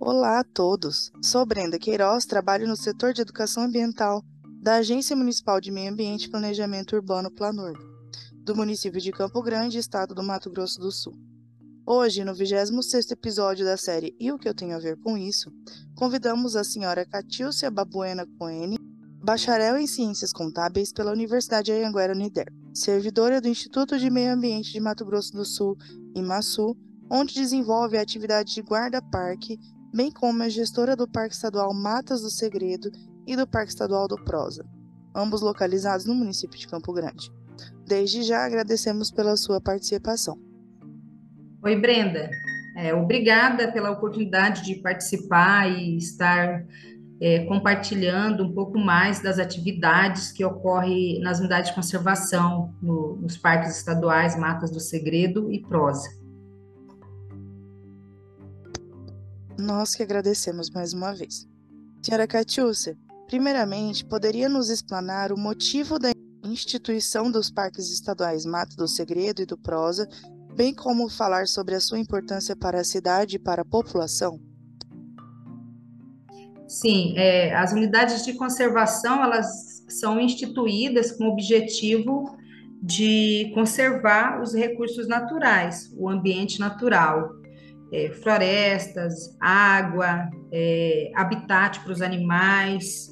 Olá a todos! Sou Brenda Queiroz, trabalho no setor de educação ambiental da Agência Municipal de Meio Ambiente e Planejamento Urbano Planurb, do município de Campo Grande, estado do Mato Grosso do Sul. Hoje, no 26º episódio da série E o que eu tenho a ver com isso, convidamos a senhora Catiúcia Babuena Coene, bacharel em Ciências Contábeis pela Universidade Anhanguera Unider, servidora do Instituto de Meio Ambiente de Mato Grosso do Sul, IMASU, onde desenvolve a atividade de guarda-parque, bem como é gestora do Parque Estadual Matas do Segredo e do Parque Estadual do Prosa, ambos localizados no município de Campo Grande. Desde já agradecemos pela sua participação. Oi, Brenda. Obrigada pela oportunidade de participar e estar compartilhando um pouco mais das atividades que ocorrem nas unidades de conservação, nos parques estaduais Matas do Segredo e Prosa. Nós que agradecemos mais uma vez. Senhora Catiúcia, primeiramente, poderia nos explanar o motivo da instituição dos parques estaduais Mato do Segredo e do Prosa, bem como falar sobre a sua importância para a cidade e para a população? Sim, as unidades de conservação, elas são instituídas com o objetivo de conservar os recursos naturais, o ambiente natural, florestas, água, habitat para os animais,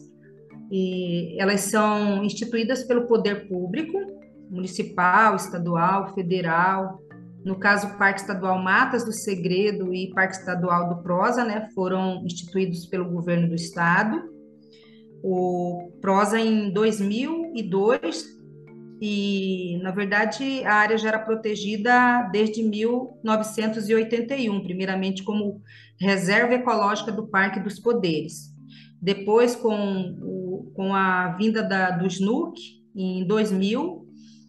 e elas são instituídas pelo poder público, municipal, estadual, federal. No caso, o Parque Estadual Matas do Segredo e Parque Estadual do Prosa, né, foram instituídos pelo governo do estado. O Prosa em 2002 e, na verdade, a área já era protegida desde 1981, primeiramente como reserva ecológica do Parque dos Poderes. Depois, com a vinda do SNUC, em 2000,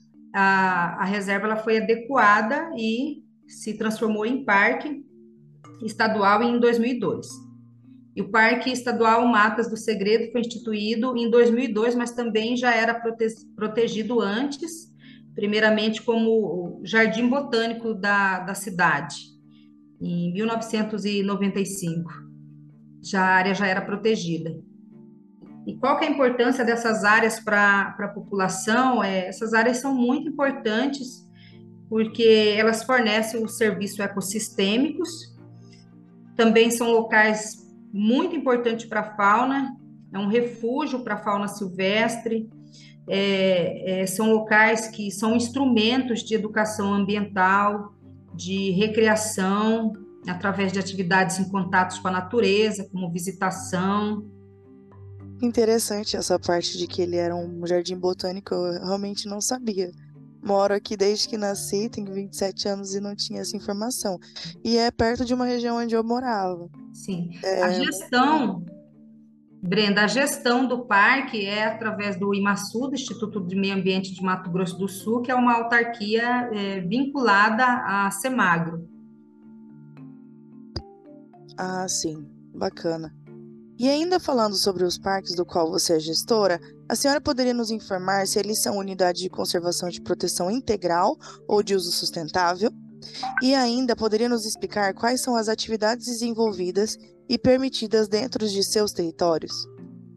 a reserva ela foi adequada e se transformou em parque estadual em 2002. E o Parque Estadual Matas do Segredo foi instituído em 2002, mas também já era protegido antes, primeiramente como Jardim Botânico da cidade, em 1995. A área já era protegida. E qual que é a importância dessas áreas para a população? Essas áreas são muito importantes porque elas fornecem os serviços ecossistêmicos, também são locais muito importantes para a fauna, é um refúgio para a fauna silvestre, são locais que são instrumentos de educação ambiental, de recreação, através de atividades em contatos com a natureza, como visitação. Interessante essa parte de que ele era um jardim botânico, eu realmente não sabia. Moro aqui desde que nasci, tenho 27 anos e não tinha essa informação. E é perto de uma região onde eu morava. Sim, a É muito... gestão, Brenda, a gestão do parque é através do IMASU, do Instituto de Meio Ambiente de Mato Grosso do Sul, que é uma autarquia vinculada à Semagro. Ah, sim, bacana. E ainda falando sobre os parques do qual você é gestora, a senhora poderia nos informar se eles são unidade de conservação de proteção integral ou de uso sustentável? E ainda poderia nos explicar quais são as atividades desenvolvidas e permitidas dentro de seus territórios?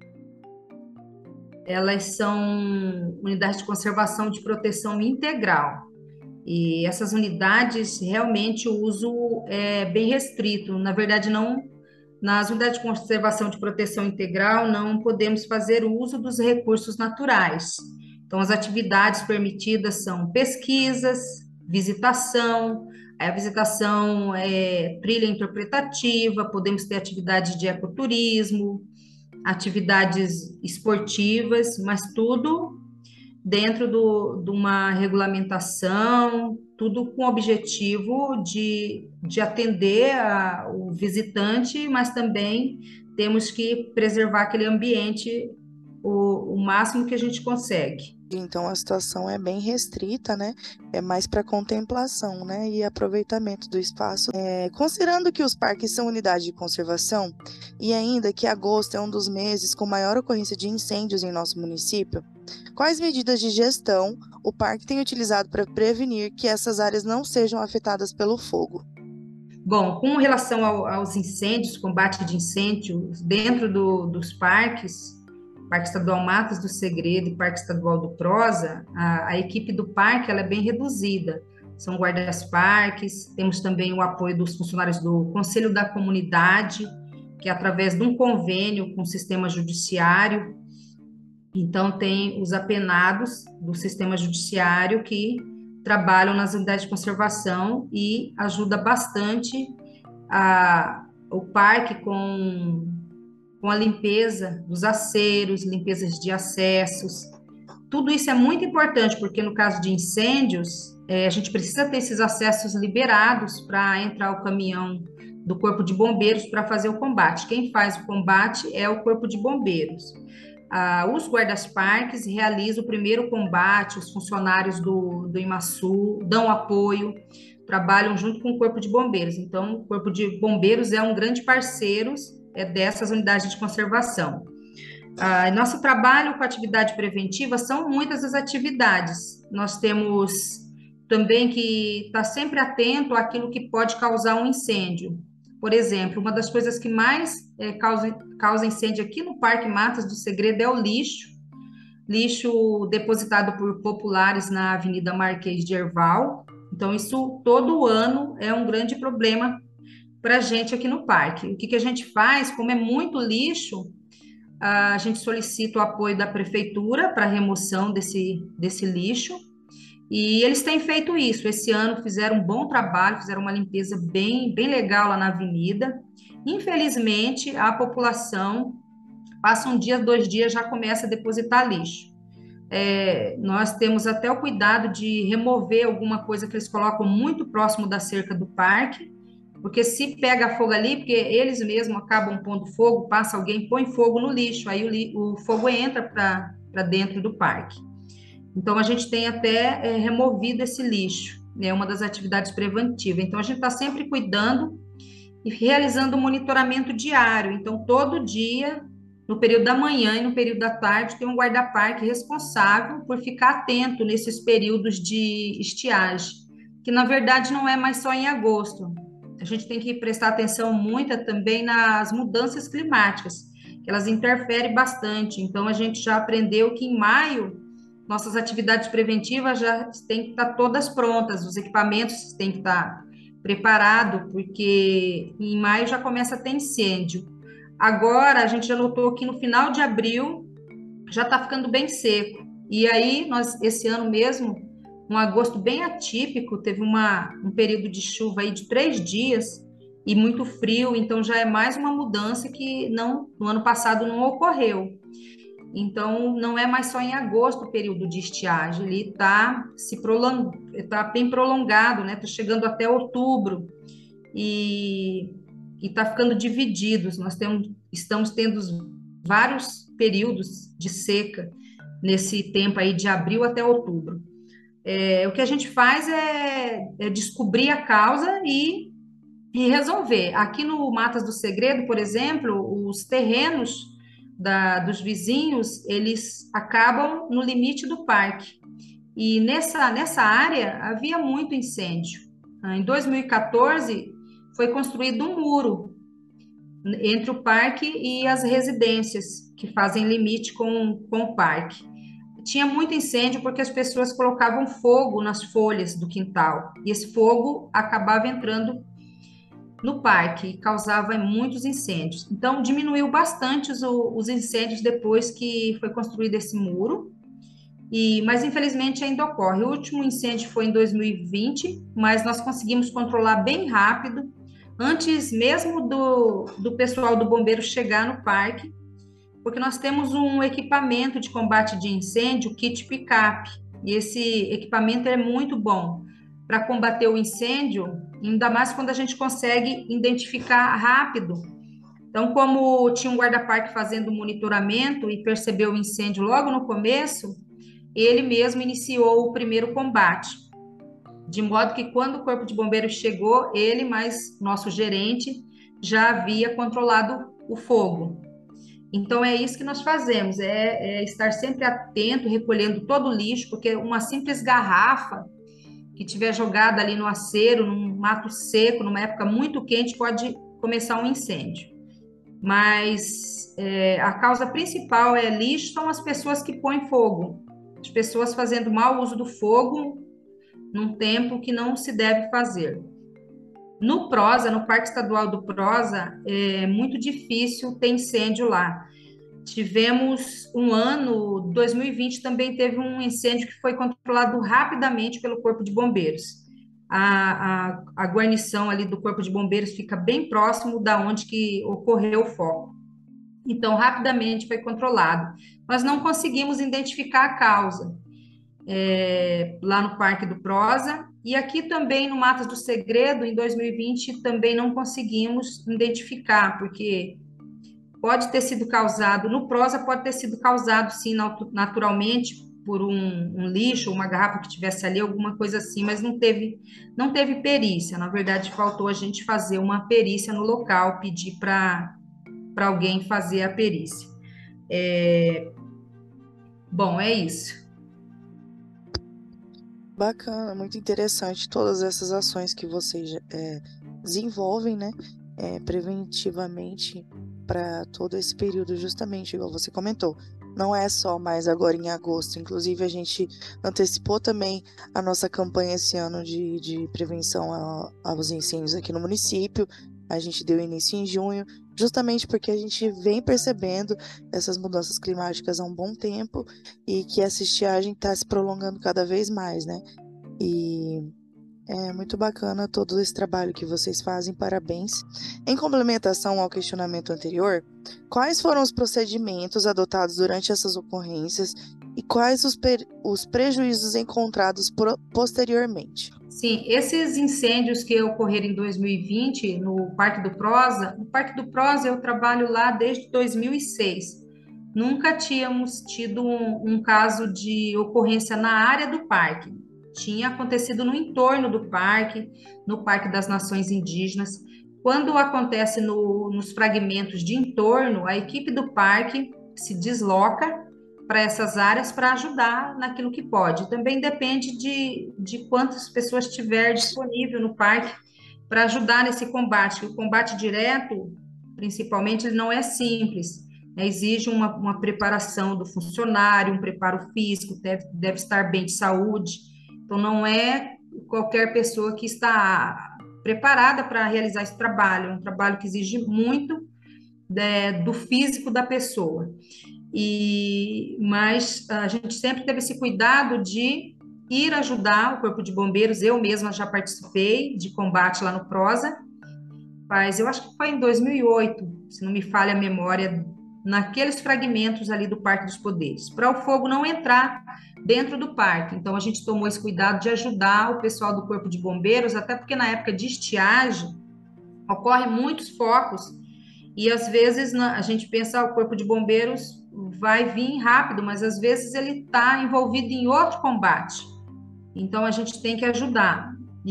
Elas são unidades de conservação de proteção integral. E essas unidades, realmente, o uso é bem restrito. Na verdade, não, nas unidades de conservação de proteção integral, não podemos fazer uso dos recursos naturais. Então, as atividades permitidas são pesquisas, visitação, a visitação é trilha interpretativa, podemos ter atividade de ecoturismo, atividades esportivas, mas tudo dentro de uma regulamentação, tudo com o objetivo de atender o visitante, mas também temos que preservar aquele ambiente o máximo que a gente consegue. Então a situação é bem restrita, né? É mais para contemplação, né? E aproveitamento do espaço. Considerando que os parques são unidade de conservação e ainda que agosto é um dos meses com maior ocorrência de incêndios em nosso município, quais medidas de gestão o parque tem utilizado para prevenir que essas áreas não sejam afetadas pelo fogo? Bom, com relação aos incêndios, combate de incêndios dentro dos parques, Parque Estadual Matas do Segredo e Parque Estadual do Prosa, a equipe do parque ela é bem reduzida. São guardas-parques, temos também o apoio dos funcionários do Conselho da Comunidade, que é através de um convênio com o sistema judiciário. Então, tem os apenados do sistema judiciário que trabalham nas unidades de conservação e ajuda bastante o parque com a limpeza dos aceros, limpezas de acessos. Tudo isso é muito importante, porque no caso de incêndios, a gente precisa ter esses acessos liberados para entrar o caminhão do Corpo de Bombeiros para fazer o combate. Quem faz o combate é o Corpo de Bombeiros. Os guardas-parques realizam o primeiro combate, os funcionários do IMASU dão apoio, trabalham junto com o Corpo de Bombeiros. Então, o Corpo de Bombeiros é um grande parceiro dessas unidades de conservação. Nosso trabalho com atividade preventiva são muitas as atividades. Nós temos também que estar sempre atento àquilo que pode causar um incêndio. Por exemplo, uma das coisas que mais causa incêndio aqui no Parque Matas do Segredo é o lixo depositado por populares na Avenida Marquês de Herval. Então, isso todo ano é um grande problema para a gente aqui no parque. O que a gente faz, como é muito lixo, a gente solicita o apoio da prefeitura para a remoção desse lixo, e eles têm feito isso. Esse ano fizeram um bom trabalho, fizeram uma limpeza bem legal lá na avenida. Infelizmente, a população passa um dia, 2 dias, já começa a depositar lixo. Nós temos até o cuidado de remover alguma coisa que eles colocam muito próximo da cerca do parque, porque se pega fogo ali, porque eles mesmos acabam pondo fogo, passa alguém, põe fogo no lixo, aí o fogo entra para dentro do parque. Então, a gente tem até removido esse lixo, né, uma das atividades preventivas. Então, a gente está sempre cuidando e realizando um monitoramento diário. Então, todo dia, no período da manhã e no período da tarde, tem um guarda-parque responsável por ficar atento nesses períodos de estiagem, que na verdade não é mais só em agosto. A gente tem que prestar atenção muito também nas mudanças climáticas, que elas interferem bastante. Então, a gente já aprendeu que em maio nossas atividades preventivas já têm que estar todas prontas, os equipamentos têm que estar preparados, porque em maio já começa a ter incêndio. Agora, a gente já notou que no final de abril já está ficando bem seco. E aí, esse ano mesmo, um agosto bem atípico, teve um período de chuva aí de 3 dias e muito frio, então já é mais uma mudança que no ano passado não ocorreu. Então, não é mais só em agosto o período de estiagem, ele está bem prolongado, né? Está chegando até outubro e está ficando divididos. Estamos tendo vários períodos de seca nesse tempo aí de abril até outubro. O que a gente faz é descobrir a causa e resolver. Aqui no Matas do Segredo, por exemplo, os terrenos dos vizinhos, eles acabam no limite do parque. E nessa área havia muito incêndio. Em 2014, foi construído um muro entre o parque e as residências, que fazem limite com o parque. Tinha muito incêndio porque as pessoas colocavam fogo nas folhas do quintal, e esse fogo acabava entrando no parque e causava muitos incêndios. Então, diminuiu bastante os incêndios depois que foi construído esse muro, mas infelizmente ainda ocorre. O último incêndio foi em 2020, mas nós conseguimos controlar bem rápido, antes mesmo do pessoal do bombeiro chegar no parque, porque nós temos um equipamento de combate de incêndio, kit picape, e esse equipamento é muito bom para combater o incêndio, ainda mais quando a gente consegue identificar rápido. Então, como tinha um guarda-parque fazendo monitoramento e percebeu o incêndio logo no começo, ele mesmo iniciou o primeiro combate, de modo que quando o Corpo de Bombeiros chegou, ele mais nosso gerente já havia controlado o fogo. Então, é isso que nós fazemos, é estar sempre atento, recolhendo todo o lixo, porque uma simples garrafa que tiver jogada ali no aceiro, num mato seco, numa época muito quente, pode começar um incêndio. Mas a causa principal é lixo, são as pessoas que põem fogo, as pessoas fazendo mau uso do fogo num tempo que não se deve fazer. No Prosa, no Parque Estadual do Prosa, é muito difícil ter incêndio lá. Tivemos um ano, 2020, também teve um incêndio que foi controlado rapidamente pelo Corpo de Bombeiros. A guarnição ali do Corpo de Bombeiros fica bem próximo da onde que ocorreu o foco. Então, rapidamente foi controlado. Nós não conseguimos identificar a causa lá no Parque do Prosa, e aqui também no Matas do Segredo, em 2020, também não conseguimos identificar, porque pode ter sido causado, no Prosa pode ter sido causado, sim, naturalmente, por um lixo, uma garrafa que tivesse ali, alguma coisa assim, mas não teve perícia. Na verdade, faltou a gente fazer uma perícia no local, pedir para alguém fazer a perícia. Bom, é isso. Bacana, muito interessante todas essas ações que vocês desenvolvem, né, preventivamente para todo esse período, justamente igual você comentou. Não é só mais agora em agosto, inclusive a gente antecipou também a nossa campanha esse ano de prevenção aos incêndios aqui no município. A gente deu início em junho, justamente porque a gente vem percebendo essas mudanças climáticas há um bom tempo e que essa estiagem está se prolongando cada vez mais, né? E é muito bacana todo esse trabalho que vocês fazem, parabéns. Em complementação ao questionamento anterior, quais foram os procedimentos adotados durante essas ocorrências e quais os prejuízos encontrados posteriormente? Sim, esses incêndios que ocorreram em 2020 no Parque do Prosa eu trabalho lá desde 2006. Nunca tínhamos tido um caso de ocorrência na área do parque. Tinha acontecido no entorno do parque, no Parque das Nações Indígenas. Quando acontece nos fragmentos de entorno, a equipe do parque se desloca para essas áreas para ajudar naquilo que pode. Também depende de quantas pessoas tiver disponível no parque para ajudar nesse combate. O combate direto, principalmente, ele não é simples, né? Exige uma preparação do funcionário, um preparo físico, deve estar bem de saúde. Então, não é qualquer pessoa que está preparada para realizar esse trabalho. É um trabalho que exige muito do físico da pessoa. Mas a gente sempre teve esse cuidado de ir ajudar o Corpo de Bombeiros. Eu mesma já participei de combate lá no Prosa, mas eu acho que foi em 2008, se não me falha a memória, naqueles fragmentos ali do Parque dos Poderes, para o fogo não entrar dentro do parque. Então a gente tomou esse cuidado de ajudar o pessoal do Corpo de Bombeiros, até porque na época de estiagem ocorrem muitos focos e às vezes a gente pensa o Corpo de Bombeiros vai vir rápido, mas às vezes ele está envolvido em outro combate. Então a gente tem que ajudar.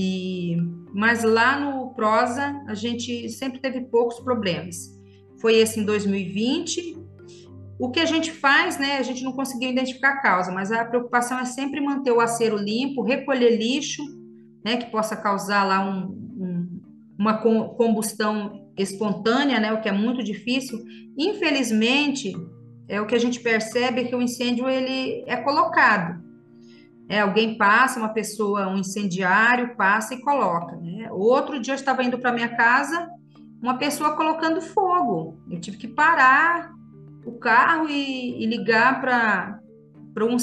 Mas lá no Prosa a gente sempre teve poucos problemas. Foi esse em 2020. O que a gente faz, né? A gente não conseguiu identificar a causa, mas a preocupação é sempre manter o aceiro limpo, recolher lixo, né? Que possa causar lá uma combustão espontânea, né? O que é muito difícil. Infelizmente, o que a gente percebe é que o incêndio ele é colocado. Alguém passa, uma pessoa, um incendiário, passa e coloca, né? Outro dia eu estava indo para minha casa, uma pessoa colocando fogo. Eu tive que parar o carro e ligar para um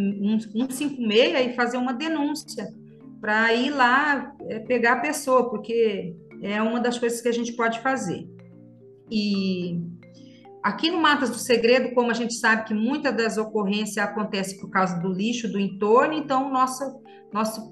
156 e fazer uma denúncia para ir lá pegar a pessoa, porque é uma das coisas que a gente pode fazer. E aqui no Matas do Segredo, como a gente sabe que muitas das ocorrências acontecem por causa do lixo do entorno, então nosso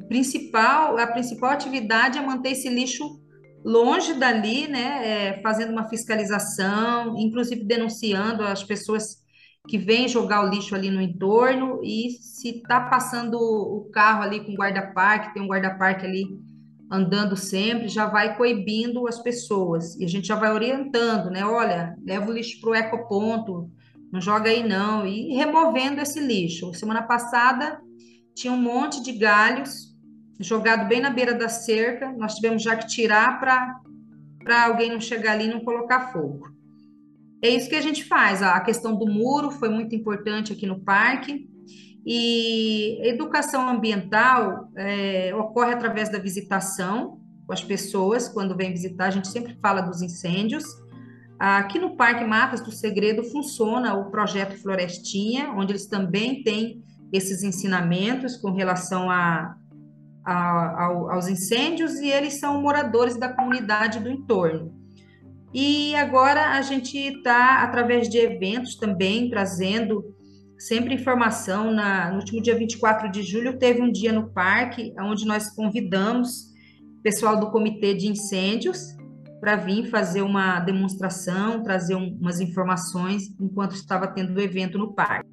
a principal atividade é manter esse lixo longe dali, né? Fazendo uma fiscalização, inclusive denunciando as pessoas que vêm jogar o lixo ali no entorno, e se está passando o carro ali com guarda-parque, tem um guarda-parque ali andando sempre, já vai coibindo as pessoas. E a gente já vai orientando, né? Olha, leva o lixo para o ecoponto, não joga aí não. E removendo esse lixo. Semana passada tinha um monte de galhos jogado bem na beira da cerca, nós tivemos já que tirar para alguém não chegar ali e não colocar fogo. É isso que a gente faz. A questão do muro foi muito importante aqui no parque. E educação ambiental ocorre através da visitação com as pessoas. Quando vem visitar, a gente sempre fala dos incêndios. Aqui no Parque Matas do Segredo funciona o projeto Florestinha, onde eles também têm esses ensinamentos com relação aos incêndios, e eles são moradores da comunidade do entorno. E agora a gente está, através de eventos também, trazendo sempre informação. No último dia 24 de julho, teve um dia no parque, onde nós convidamos o pessoal do Comitê de Incêndios para vir fazer uma demonstração, trazer umas informações, enquanto estava tendo o evento no parque.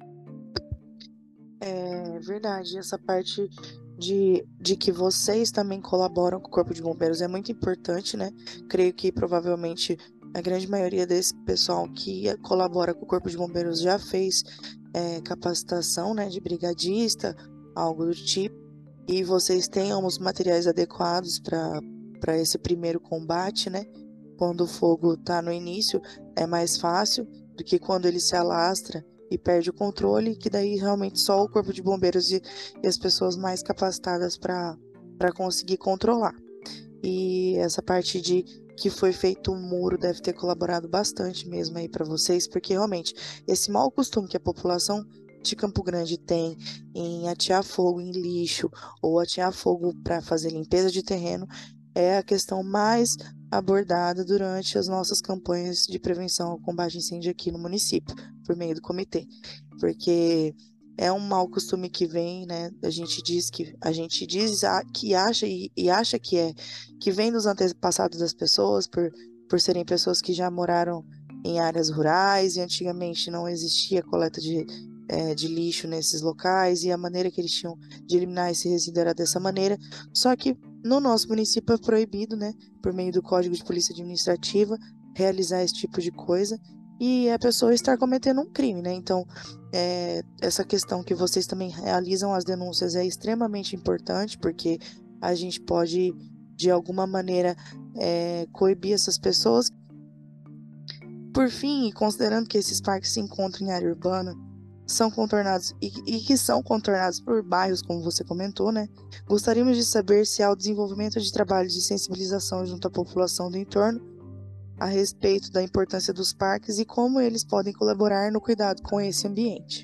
É verdade, essa parte de que vocês também colaboram com o Corpo de Bombeiros é muito importante, né? Creio que provavelmente a grande maioria desse pessoal que colabora com o Corpo de Bombeiros já fez capacitação, né, de brigadista, algo do tipo, e vocês tenham os materiais adequados para esse primeiro combate, né? Quando o fogo está no início, é mais fácil do que quando ele se alastra e perde o controle, que daí realmente só o Corpo de Bombeiros e as pessoas mais capacitadas para conseguir controlar. E essa parte de que foi feito um muro deve ter colaborado bastante mesmo aí para vocês, porque realmente esse mau costume que a população de Campo Grande tem em atear fogo em lixo ou atear fogo para fazer limpeza de terreno é a questão mais abordada durante as nossas campanhas de prevenção ao combate a incêndio aqui no município, por meio do comitê, porque é um mau costume que vem, né? A gente diz que que acha e acha que vem dos antepassados das pessoas por serem pessoas que já moraram em áreas rurais e antigamente não existia coleta de lixo nesses locais e a maneira que eles tinham de eliminar esse resíduo era dessa maneira. Só que no nosso município é proibido, né, por meio do Código de Polícia Administrativa, realizar esse tipo de coisa e a pessoa estar cometendo um crime, né? Então, essa questão que vocês também realizam as denúncias é extremamente importante, porque a gente pode, de alguma maneira, coibir essas pessoas. Por fim, e considerando que esses parques se encontram em área urbana, são contornados e que são contornados por bairros, como você comentou, né? Gostaríamos de saber se há o desenvolvimento de trabalhos de sensibilização junto à população do entorno a respeito da importância dos parques e como eles podem colaborar no cuidado com esse ambiente.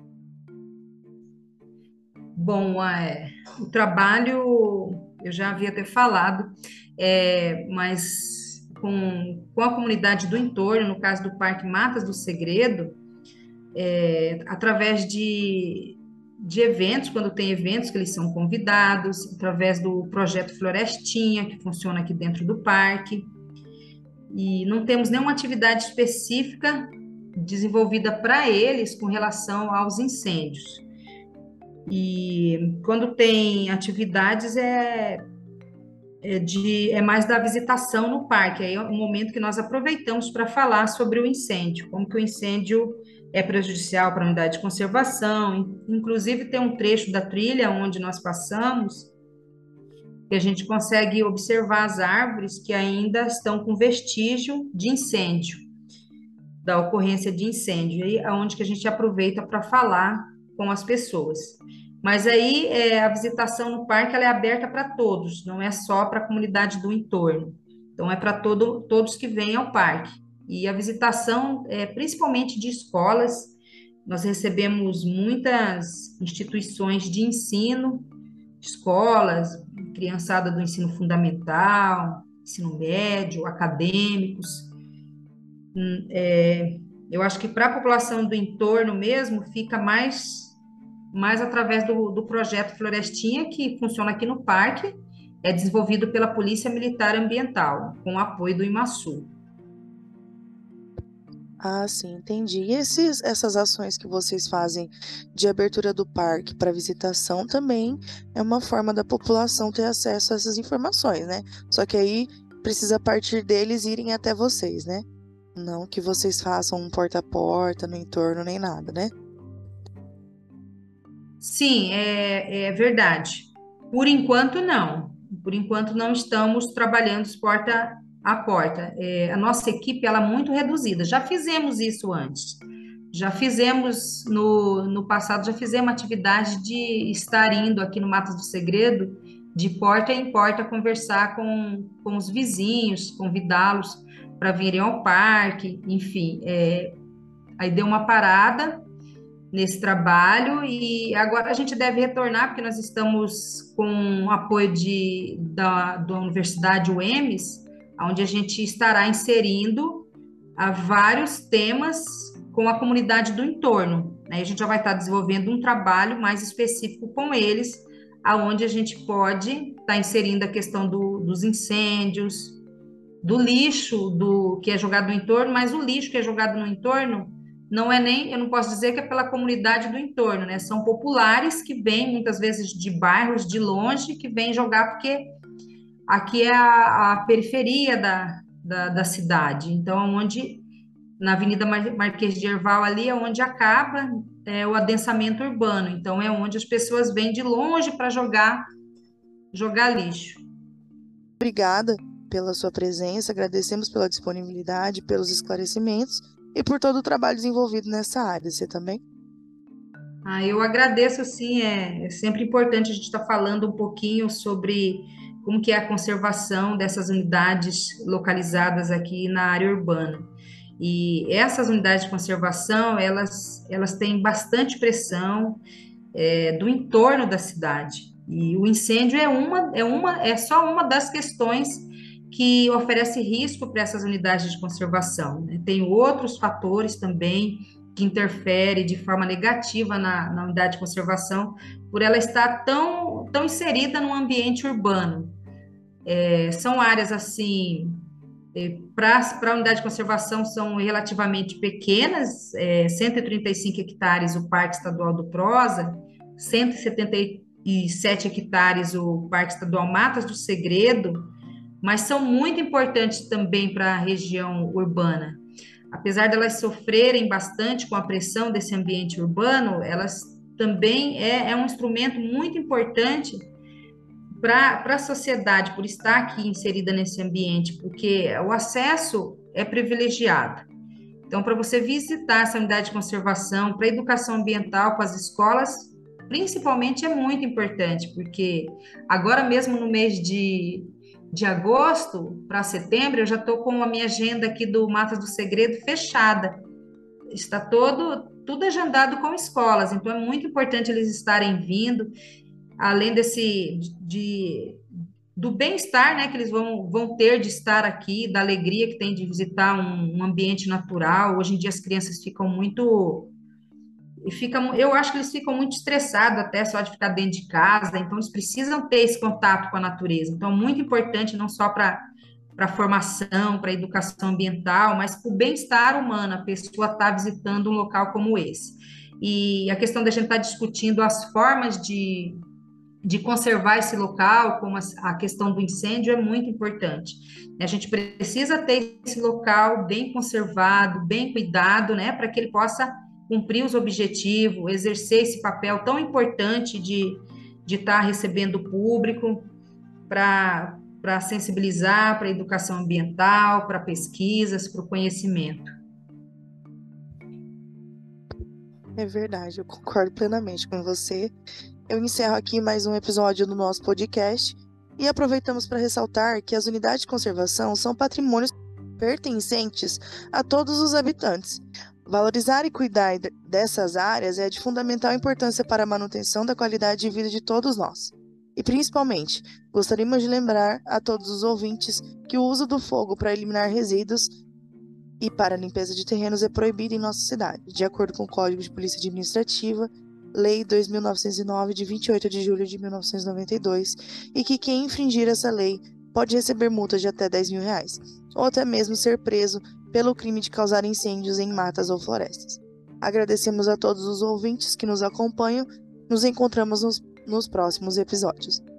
Bom, o trabalho eu já havia até falado, mas com a comunidade do entorno, no caso do Parque Matas do Segredo, através de eventos, quando tem eventos que eles são convidados, através do projeto Florestinha, que funciona aqui dentro do parque, e não temos nenhuma atividade específica desenvolvida para eles com relação aos incêndios. E quando tem atividades é mais da visitação no parque. Aí é um momento que nós aproveitamos para falar sobre o incêndio, como que o incêndio é prejudicial para a unidade de conservação. Inclusive tem um trecho da trilha onde nós passamos que a gente consegue observar as árvores que ainda estão com vestígio de incêndio, da ocorrência de incêndio, aí é onde que a gente aproveita para falar com as pessoas. Mas aí a visitação no parque ela é aberta para todos, não é só para a comunidade do entorno. Então é para todos que vêm ao parque. E a visitação é principalmente de escolas. Nós recebemos muitas instituições de ensino, escolas, criançada do ensino fundamental, ensino médio, acadêmicos. Eu acho que para a população do entorno mesmo fica mais através do projeto Florestinha, que funciona aqui no parque, é desenvolvido pela Polícia Militar Ambiental, com o apoio do IMASU. Ah, sim, entendi. E essas ações que vocês fazem de abertura do parque para visitação também é uma forma da população ter acesso a essas informações, né? Só que aí precisa partir deles irem até vocês, né? Não que vocês façam um porta a porta no entorno nem nada, né? Sim, é verdade. Por enquanto, não. Por enquanto, não estamos trabalhando porta a porta. A nossa equipe ela é muito reduzida. Já fizemos isso antes. Já fizemos no passado, já fizemos atividade de estar indo aqui no Matas do Segredo, de porta em porta, conversar com os vizinhos, convidá-los para virem ao parque, enfim. Aí deu uma parada nesse trabalho e agora a gente deve retornar, porque nós estamos com o apoio da Universidade UEMS, onde a gente estará inserindo vários temas com a comunidade do entorno. Né? A gente já vai estar desenvolvendo um trabalho mais específico com eles, aonde a gente pode estar inserindo a questão dos incêndios, do lixo que é jogado no entorno, mas o lixo que é jogado no entorno não é nem, eu não posso dizer que é pela comunidade do entorno, né? São populares que vêm muitas vezes de bairros de longe, que vêm jogar porque aqui é a periferia da cidade. Então, onde na Avenida Marquês de Herval ali é onde acaba o adensamento urbano. Então, é onde as pessoas vêm de longe para jogar lixo. Obrigada pela sua presença, agradecemos pela disponibilidade, pelos esclarecimentos e por todo o trabalho desenvolvido nessa área. Você também? Eu agradeço, sim, é sempre importante a gente estar falando um pouquinho sobre como que é a conservação dessas unidades localizadas aqui na área urbana. E essas unidades de conservação, elas têm bastante pressão do entorno da cidade. E o incêndio é só uma das questões que oferece risco para essas unidades de conservação, né? Tem outros fatores também que interferem de forma negativa na unidade de conservação, por ela estar tão inserida no ambiente urbano. São áreas assim, para a unidade de conservação são relativamente pequenas, 135 hectares o Parque Estadual do Prosa, 177 hectares o Parque Estadual Matas do Segredo, mas são muito importantes também para a região urbana. Apesar de elas sofrerem bastante com a pressão desse ambiente urbano, elas também é um instrumento muito importante para a sociedade, por estar aqui inserida nesse ambiente, porque o acesso é privilegiado. Então, para você visitar essa unidade de conservação, para a educação ambiental com as escolas, principalmente é muito importante, porque agora mesmo no mês de agosto para setembro, eu já estou com a minha agenda aqui do Matas do Segredo fechada. Está tudo agendado com escolas, então é muito importante eles estarem vindo, além do bem-estar, né, que eles vão ter de estar aqui, da alegria que tem de visitar um ambiente natural. Hoje em dia as crianças ficam muito eu acho que eles ficam muito estressados até só de ficar dentro de casa, então eles precisam ter esse contato com a natureza. Então, muito importante não só para a formação, para a educação ambiental, mas para o bem-estar humano, a pessoa estar visitando um local como esse. E a questão da gente estar discutindo as formas de conservar esse local, como a questão do incêndio, é muito importante. A gente precisa ter esse local bem conservado, bem cuidado, né, para que ele possa cumprir os objetivos, exercer esse papel tão importante de estar recebendo o público para sensibilizar para a educação ambiental, para pesquisas, para o conhecimento. É verdade, eu concordo plenamente com você. Eu encerro aqui mais um episódio do nosso podcast e aproveitamos para ressaltar que as unidades de conservação são patrimônios pertencentes a todos os habitantes. Valorizar e cuidar dessas áreas é de fundamental importância para a manutenção da qualidade de vida de todos nós. E, principalmente, gostaríamos de lembrar a todos os ouvintes que o uso do fogo para eliminar resíduos e para a limpeza de terrenos é proibido em nossa cidade, de acordo com o Código de Polícia Administrativa, Lei 2.909, de 28 de julho de 1992, e que quem infringir essa lei pode receber multa de até R$10.000, ou até mesmo ser preso pelo crime de causar incêndios em matas ou florestas. Agradecemos a todos os ouvintes que nos acompanham. Nos encontramos nos próximos episódios.